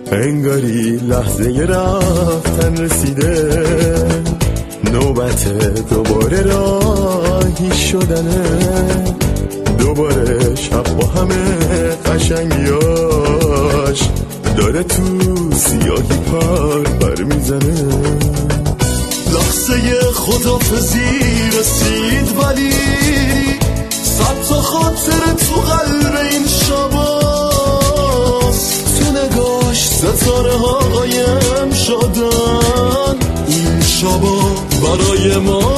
انگاری لحظه رفتن رسیده، نوبت دوباره راهی شدنه، دوباره شب با همه قشنگیاش داره تو سیاهی پر میزنه. لحظه خدافزی رسید ولی صد تا خاطر تو قلب این شباست، تو نگاش ستاره ها قایم شدن، این شبا برای ما